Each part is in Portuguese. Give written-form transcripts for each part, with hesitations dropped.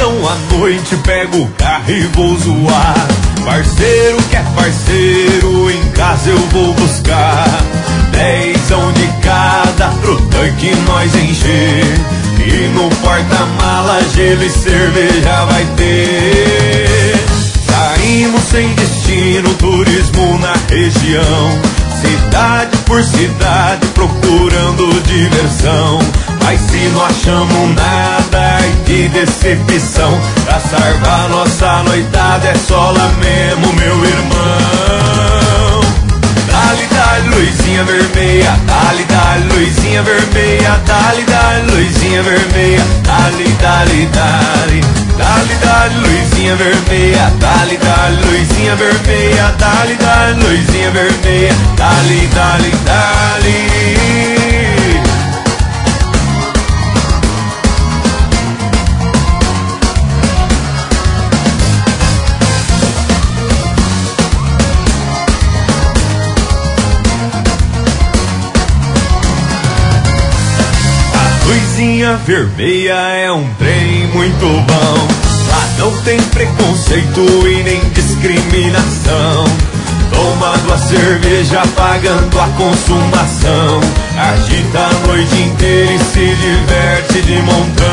então à noite pego o carro e vou zoar. Parceiro que é parceiro, em casa eu vou buscar 10 de cada pro tanque nós encher. E no porta-mala gelo e cerveja vai ter. Saímos sem destino, turismo na região, cidade por cidade procurando diversão. Mas se não achamos nada, ai que decepção. Pra salvar nossa noitada é só lá mesmo, meu irmão. Dale, dale, luzinha vermelha, dale, dale, luzinha vermelha, dale, dale, luzinha vermelha, dale, dale, dale, dale, dale, luzinha vermelha, dale, dale, luzinha vermelha, dale, dale, luzinha vermelha, dale, dale, dale. Luzinha vermelha é um trem muito bom. Lá não tem preconceito e nem discriminação. Tomando a cerveja, pagando a consumação. Agita a noite inteira e se diverte de montão.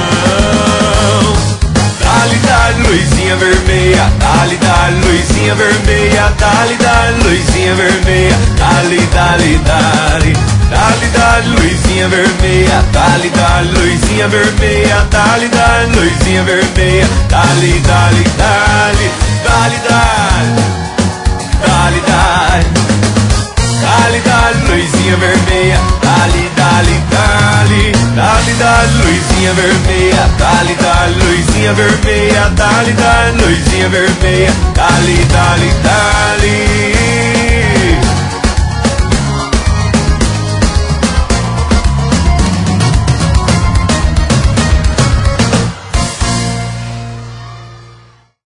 Dale, dale, luzinha vermelha, dale, dale, luzinha vermelha, dale, dale, luzinha vermelha, dale, dale, dale, dale, dale, luzinha vermelha, dale, dale, luzinha vermelha, dale, dale, luzinha vermelha, dale, dale, dale, dale, dale, dale, dale, dale, dale, luzinha vermelha, dale, dale, dale, dale, dale, luzinha vermelha, dale, dale, luzinha vermelha, dale, dale, luzinha vermelha, dale, dale, dale.